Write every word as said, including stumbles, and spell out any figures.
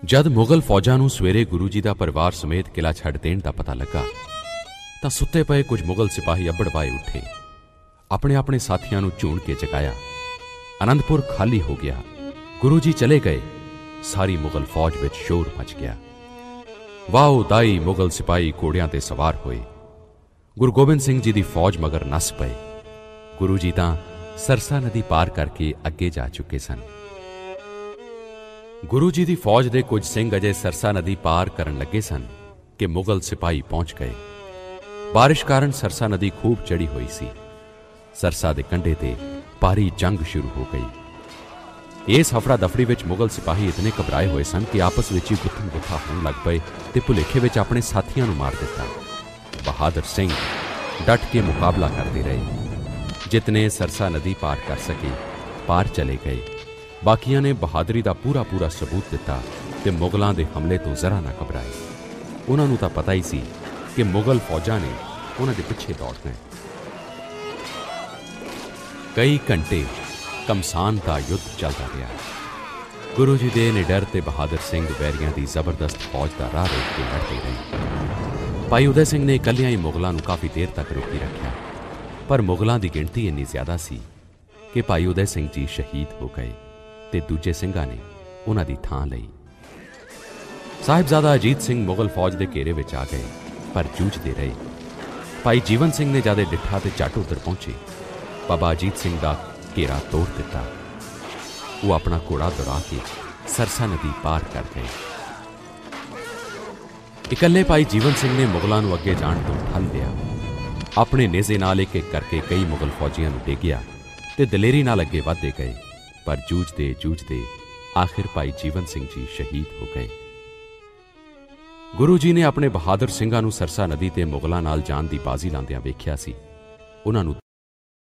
जद मुगल फौजां नूं सवेरे गुरु जी का परिवार समेत किला छड्ड देण दा पता लगा तां सुत्ते पए कुछ मुगल सिपाही अब्बड़ पाए उठे, अपने अपने साथियां नूं झूण के जगाया। आनंदपुर खाली हो गया। गुरु जी चले गए। सारी मुगल फौज विच शोर मच गया। वाओ दाई मुगल सिपाही घोड़ियां ते सवार होए। गुरु गोबिंद सिंह जी दी फौज मगर नस पए। गुरु जी तां सरसा नदी पार करके अगे जा चुके सन। गुरु जी दी फौज दे कुछ सिंह अजे सरसा नदी पार करन लगे सन कि मुगल सिपाही पहुंच गए। बारिश कारण सरसा नदी खूब चढ़ी हुई सी। सरसा दे कंढे ते भारी जंग शुरू हो गई। इस हफड़ा दफड़ी विच मुगल सिपाही इतने घबराए हुए सन कि आपस विच ही गुत्थम गुत्था होण लग पए ते भुलेखे विच अपने साथियां नूं मार दिता। बहादुर सिंह डट के मुकाबला करते रहे। जितने सरसा नदी पार कर सके पार चले गए। बाकियां ने बहादुरी का पूरा पूरा सबूत दिता ते मुगलों के हमले तो जरा ना घबराए। उन्होंने तो पता ही सी कि मुगल फौजां ने उन्होंने पिछे दौड़ना है। कई घंटे कमसान का युद्ध चलता रहा। गुरु जी के निडर ते बहादुर सिंह वैरियां की जबरदस्त फौज का राह रोक के लड़ते रहे। भाई उदय सिंह ने इकल्लियां ही मुगलों को काफ़ी देर तक रोकी रखा, पर मुगलों की गिणती इन्नी ज्यादा सी कि भाई उदय सिंह जी शहीद हो गए ते दूजे ਸਿੰਘਾਂ ने उन्हां दी थां लई। साहिबजादा अजीत सिंह मुगल फौज के घेरे विच आ गए, पर जूझते रहे। भाई जीवन सिंह ने जादे डिठा ते झट उधर पहुंचे। बाबा अजीत सिंह का घेरा तोड़ दिता। वो अपना घोड़ा दौड़ा के सरसा नदी पार कर गए। इकल्ले भाई जीवन सिंह ने मुगलों को अगे जाण तो ठल लिया। अपने नेजे नाल एक एक करके कई मुगल फौजियां नूं डेगिया ते दलेरी नाल अगे वधदे गए, पर जूझते जूझते आखिर भाई जीवन सिंह जी शहीद हो गए। गुरु जी ने अपने बहादुर सिंघां नूं सरसा नदी ते मुगलों नाल जान दी बाजी लांदियां वेख्या सी। उन्हां नूं